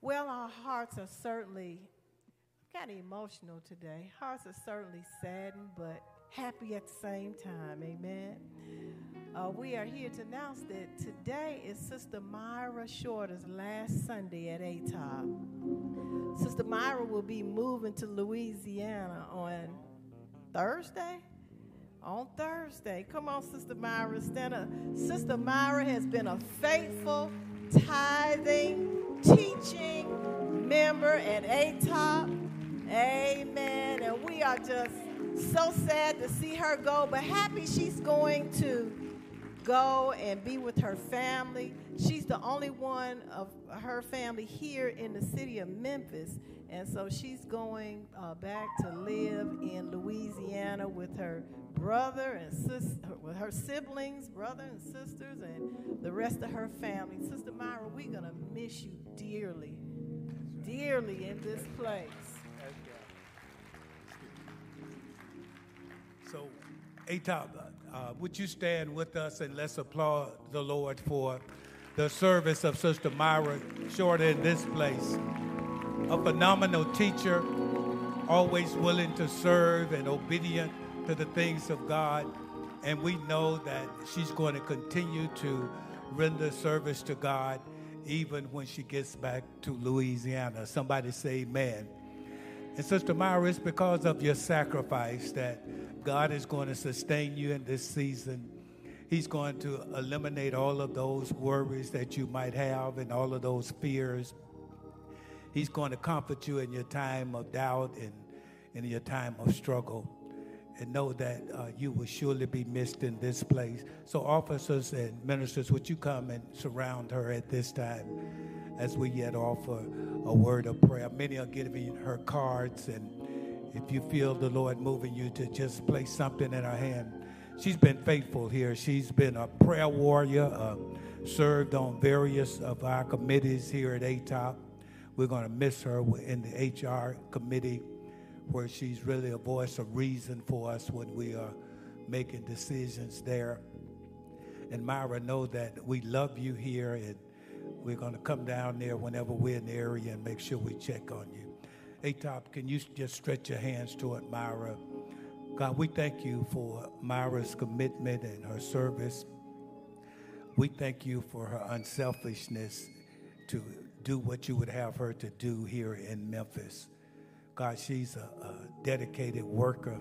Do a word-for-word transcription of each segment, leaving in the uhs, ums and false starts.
Well, our hearts are certainly kind of emotional today. Hearts are certainly saddened, but happy at the same time. Amen. Uh, we are here to announce that today is Sister Myra Shorter's last Sunday at A T O P. Sister Myra will be moving to Louisiana on Thursday. On Thursday. Come on, Sister Myra. Stand up. Sister Myra has been a faithful, tithing, teaching member at A T O P. Amen. And we are just so sad to see her go, but happy she's going to go and be with her family. She's the only one of her family here in the city of Memphis. And so she's going uh, back to live in Louisiana with her brother and sis, with her siblings, brother and sisters, and the rest of her family. Sister Myra, we're going to miss you dearly, dearly in this place. So, A T O P, uh, would you stand with us and let's applaud the Lord for the service of Sister Myra Shorter in this place. A phenomenal teacher, always willing to serve and obedient to the things of God. And we know that she's going to continue to render service to God even when she gets back to Louisiana. Somebody say amen. And Sister Myra, it's because of your sacrifice that God is going to sustain you in this season. He's going to eliminate all of those worries that you might have and all of those fears. He's going to comfort you in your time of doubt and in your time of struggle. And know that uh, you will surely be missed in this place. So officers and ministers, would you come and surround her at this time as we yet offer a word of prayer. Many are giving her cards, and if you feel the Lord moving you to just place something in her hand. She's been faithful here. She's been a prayer warrior, uh, served on various of our committees here at A T O P. We're going to miss her in the H R committee, where she's really a voice of reason for us when we are making decisions there. And Myra, know that we love you here, and we're going to come down there whenever we're in the area and make sure we check on you. A T O P, can you just stretch your hands toward Myra? God, we thank you for Myra's commitment and her service. We thank you for her unselfishness to do what you would have her to do here in Memphis. God, she's a, a dedicated worker,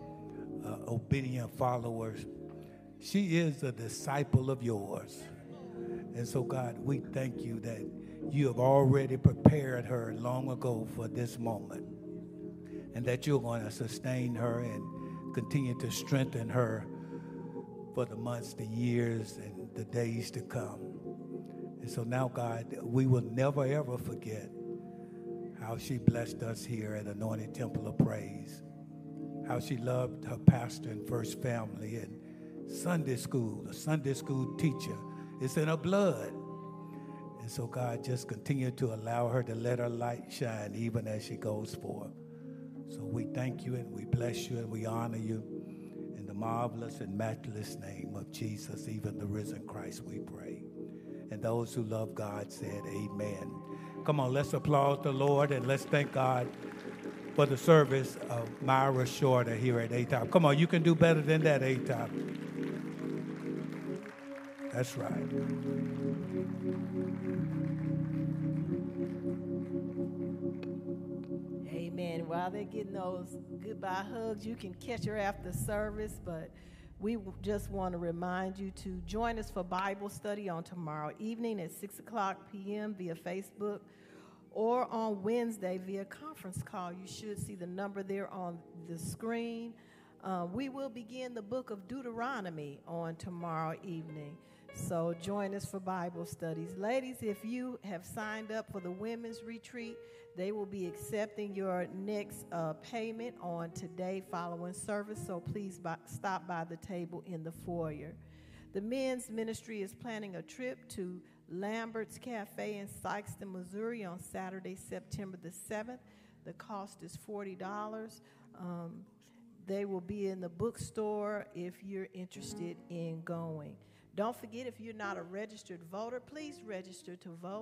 a obedient follower. She is a disciple of yours. And so, God, we thank you that you have already prepared her long ago for this moment, and that you're going to sustain her and continue to strengthen her for the months, the years, and the days to come. And so now, God, we will never, ever forget how she blessed us here at Anointed Temple of Praise, how she loved her pastor and First Family and Sunday school, a Sunday school teacher. It's in her blood. And so, God, just continue to allow her to let her light shine even as she goes forth. So we thank you and we bless you and we honor you. In the marvelous and matchless name of Jesus, even the risen Christ, we pray. And those who love God said amen. Come on, let's applaud the Lord and let's thank God for the service of Myra Shorter here at A T O P. Come on, you can do better than that, A T O P. That's right. Amen. While they're getting those goodbye hugs, you can catch her after service, but we just want to remind you to join us for Bible study on tomorrow evening at six o'clock p.m. via Facebook, or on Wednesday via conference call. You should see the number there on the screen. Uh, we will begin the book of Deuteronomy on tomorrow evening. So join us for Bible studies. Ladies, if you have signed up for the women's retreat, they will be accepting your next uh, payment on today following service. So please by, stop by the table in the foyer. The men's ministry is planning a trip to Lambert's Cafe in Sikeston, Missouri on Saturday, September the seventh. The cost is forty dollars. Um, they will be in the bookstore if you're interested in going. Don't forget, if you're not a registered voter, please register to vote.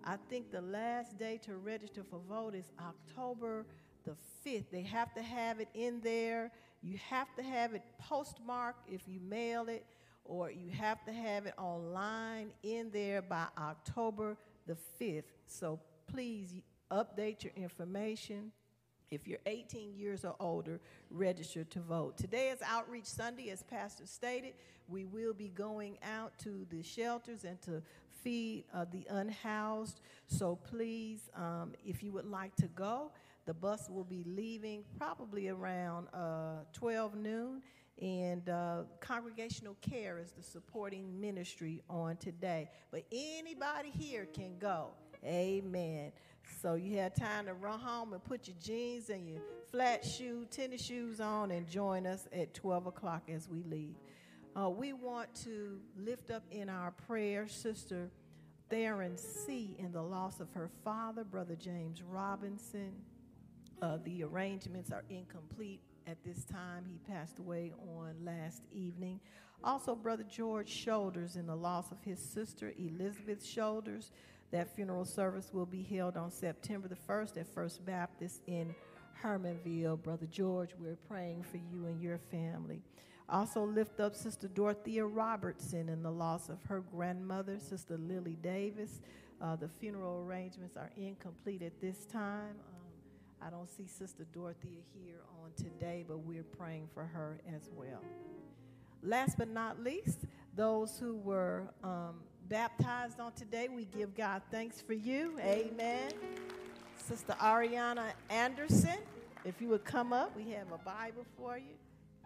I think the last day to register for vote is October the fifth. They have to have it in there. You have to have it postmarked if you mail it, or you have to have it online in there by October the fifth. So please update your information. If you're eighteen years or older, register to vote. Today is Outreach Sunday, as Pastor stated. We will be going out to the shelters and to feed uh, the unhoused. So please, um, if you would like to go, the bus will be leaving probably around uh, twelve noon. And uh, Congregational Care is the supporting ministry on today. But anybody here can go. Amen. So you have time to run home and put your jeans and your flat shoe, tennis shoes on, and join us at twelve o'clock as we leave. Uh, we want to lift up in our prayer Sister Theron C. in the loss of her father, Brother James Robinson. Uh, the arrangements are incomplete at this time. He passed away on last evening. Also, Brother George Shoulders in the loss of his sister, Elizabeth Shoulders. That funeral service will be held on September the first at First Baptist in Hermanville. Brother George, we're praying for you and your family. Also lift up Sister Dorothea Robertson in the loss of her grandmother, Sister Lily Davis. Uh, the funeral arrangements are incomplete at this time. Um, I don't see Sister Dorothea here on today, but we're praying for her as well. Last but not least, those who were um, baptized on today, we give God thanks for you. Amen. Sister Ariana Anderson, if you would come up, we have a Bible for you.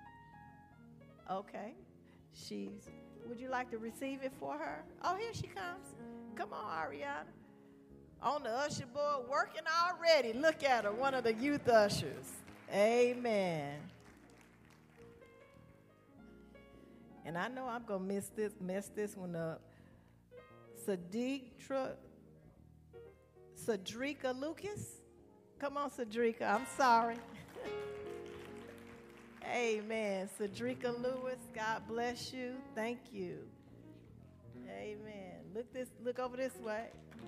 Okay. She's, would you like to receive it for her? Oh, here she comes. Come on, Ariana. On the usher board, working already. Look at her, one of the youth ushers. Amen. And I know I'm going to miss this, mess this one up. Saditra, Cedrica Lucas. Come on, Cedrica. I'm sorry. Amen. Cedrica Lewis, God bless you. Thank you. Amen. Look this. Look over this way.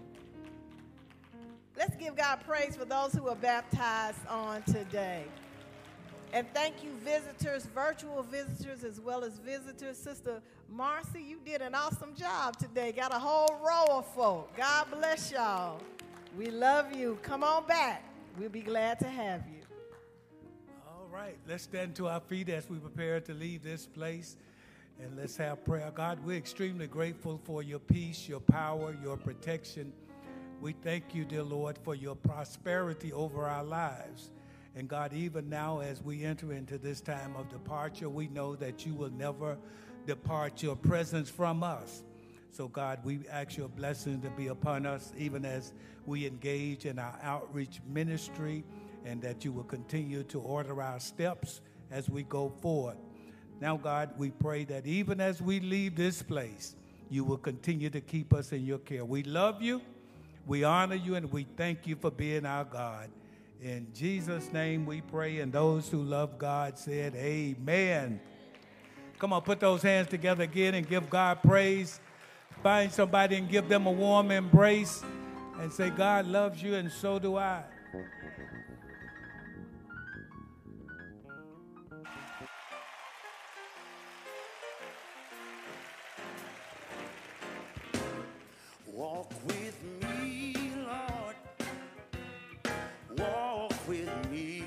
Let's give God praise for those who are baptized on today. And thank you, visitors, virtual visitors, as well as visitors. Sister Marcy, you did an awesome job today. Got a whole row of folk. God bless y'all. We love you. Come on back. We'll be glad to have you. All right. Let's stand to our feet as we prepare to leave this place. And let's have prayer. God, we're extremely grateful for your peace, your power, your protection. We thank you, dear Lord, for your prosperity over our lives. And God, even now as we enter into this time of departure, we know that you will never depart your presence from us. So God, we ask your blessing to be upon us even as we engage in our outreach ministry, and that you will continue to order our steps as we go forward. Now, God, we pray that even as we leave this place, you will continue to keep us in your care. We love you, we honor you, and we thank you for being our God. In Jesus' name we pray, and those who love God said amen. Come on, put those hands together again and give God praise. Find somebody and give them a warm embrace and say, God loves you and so do I. Walk with me, Lord. Walk with me.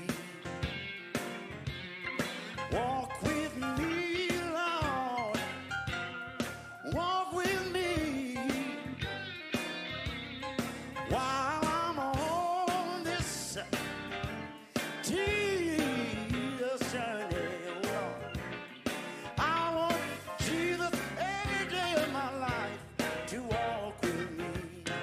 Walk with me, Lord. Walk with me. While I'm on this tedious journey, Lord, I want Jesus every day of my life to walk with me.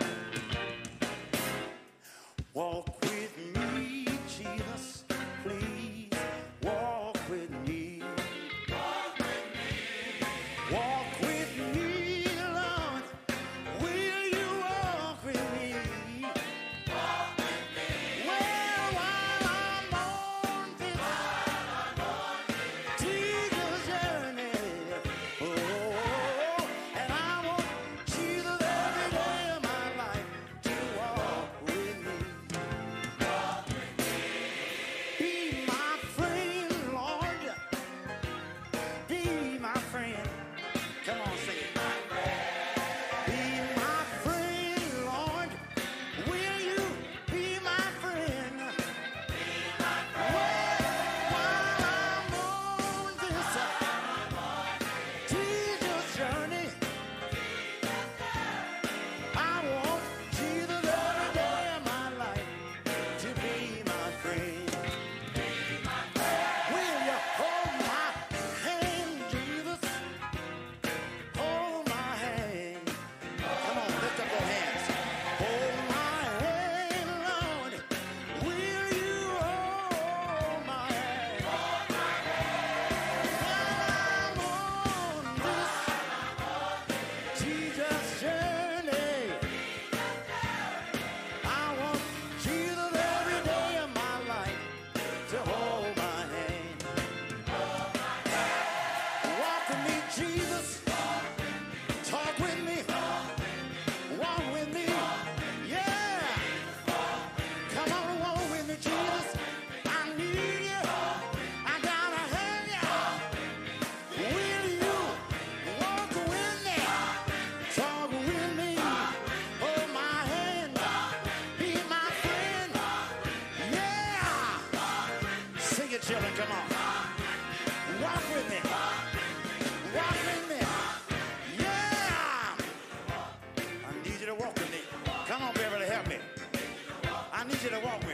Come on. Walk with me. Walk with me. Yeah. I need you to walk with me. Come on, Beverly, help me. I need you to walk with me.